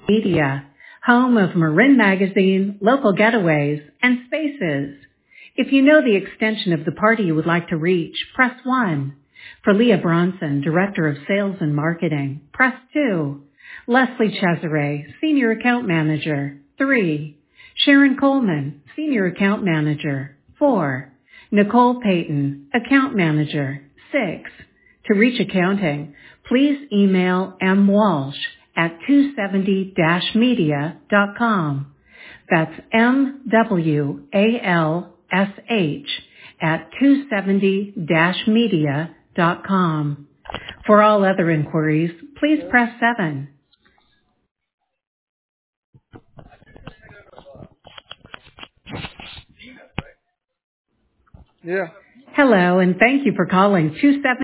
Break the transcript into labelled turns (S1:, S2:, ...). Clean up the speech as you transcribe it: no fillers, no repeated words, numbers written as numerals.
S1: Media, home of Marin Magazine, Local Getaways, and Spaces. If you know the extension of the party you would like to reach, press 1. For Leah Bronson, Director of Sales and Marketing, press 2. Leslie Cesare, Senior Account Manager, 3. Sharon Coleman, Senior Account Manager, 4. Nicole Payton, Account Manager, 6. To reach accounting, please email mwalsh@270-media.com. That's MWALSH@270-media.com. For all other inquiries, please press 7.
S2: Yeah.
S1: Hello, and thank you for calling 270.